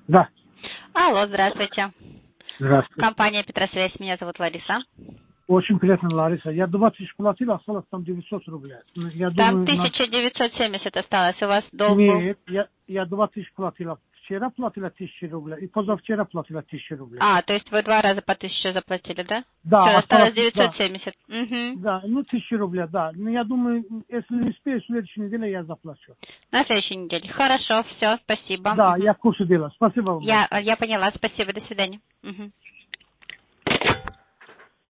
Да. Алло, здравствуйте. Здравствуйте. Компания Петросвязь, меня зовут Лариса. Очень приятно, Лариса. Я 20 тысяч платил, осталось там 900 рублей. Я Там думаю, 1970 осталось, у вас долг был. Нет, я 20 тысяч платила. Вчера платила 1000 рублей, и позавчера платила 1000 рублей. А, то есть вы 2 раза по 1000 заплатили, да? Все, Да, осталось осталось, да. 970. Угу. Да, 1000 рублей, да. Но я думаю, если не успею, в следующей неделе я заплачу. На следующей неделе. Хорошо, все, спасибо. Да, Угу. я в курсе дела. Спасибо вам большое. Я поняла, спасибо, до свидания. Угу.